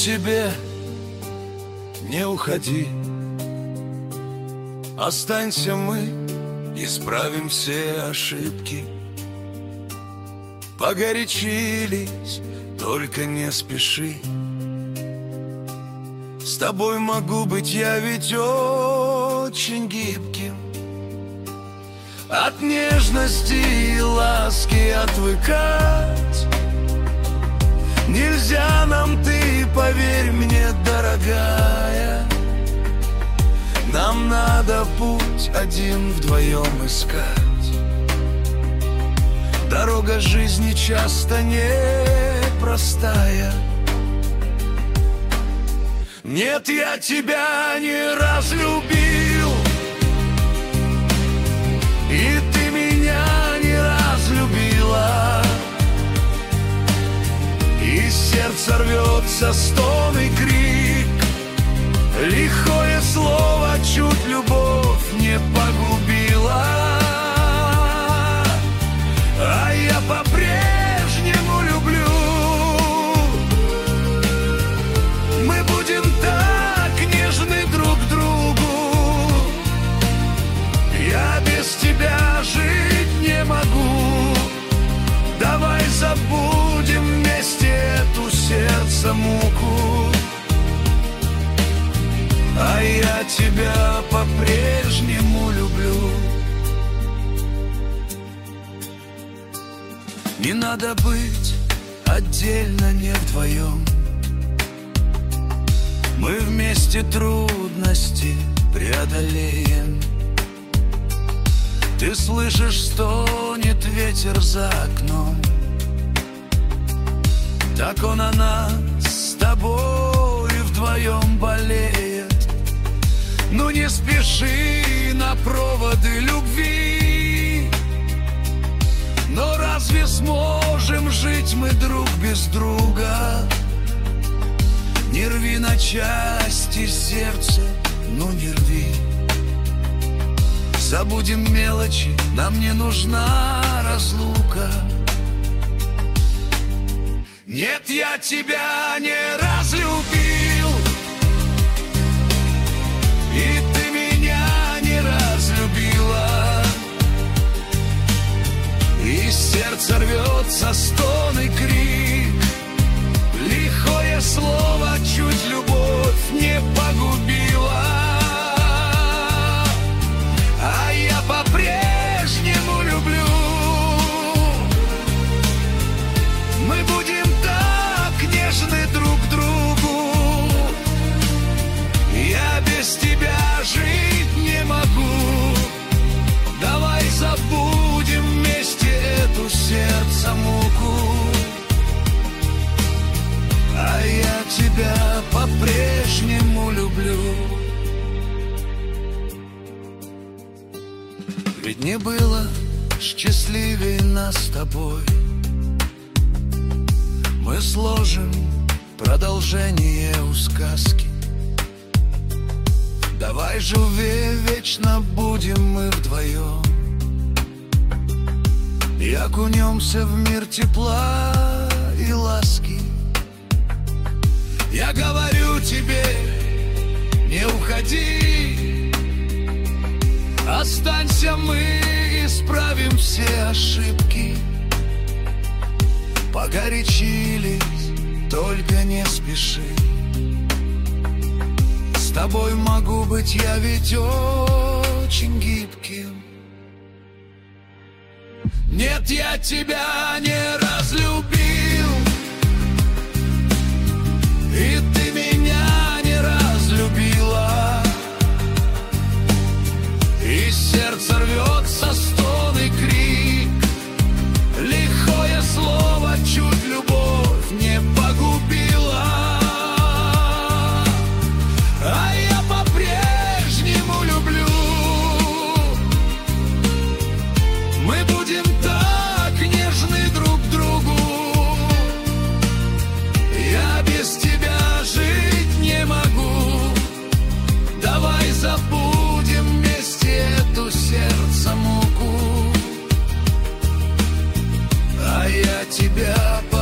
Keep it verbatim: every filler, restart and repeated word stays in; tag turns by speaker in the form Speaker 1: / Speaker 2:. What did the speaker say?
Speaker 1: тебе: не уходи, останься, мы исправим все ошибки. Погорячились, только не спеши. С тобой могу быть я ведь очень гибким. От нежности и ласки отвыкать нельзя нам, ты поверь мне, дорогая. Нам надо путь один вдвоем искать. Дорога жизни часто непростая. Нет, я тебя не разлюбил, и ты меня не разлюбила. И сердце рвется стон и крик, лихое слово чуть любовь не погубила. А я по-прежнему люблю. Мы будем так нежны друг к другу. Я без тебя жить не могу. Давай забудем вместе эту сердце муку. А я тебя по-прежнему люблю. Не надо быть отдельно, не вдвоем. Мы вместе трудности преодолеем. Ты слышишь, стонет ветер за окном. Так он о нас с тобой вдвоем болеет. Ну не спеши на проводы любви. Но разве сможем жить мы друг без друга? Не рви на части сердце, ну не рви. Забудем мелочи, нам не нужна разлука. Нет, я тебя не разлюбил, и ты меня не разлюбила. И сердце рвется стон и крик, лихое слово чуть любовь не погубила. А я по-прежнему люблю. Мы будем так нежны друг к другу. Я без тебя жить не могу. Давай забудем вместе эту сердце муку. А я тебя по-прежнему люблю. Ведь не было счастливее нас с тобой. Мы сложим продолжение у сказки. Давай же вечно будем мы вдвоем. И окунемся в мир тепла и ласки. Я говорю тебе, не уходи. Останься, мы исправим все ошибки. Погорячились, только не спеши. С тобой могу быть я ведь очень гибким. Нет, я тебя не разлюбил, и ты меня не разлюбила. И сердце рвется стон и крик, лихое слово чуть любовь не погубила. А я по-прежнему люблю. Мы будем так нежны друг к другу. Я без тебя жить не могу. Давай забудем вместе эту сердце муку. А я тебя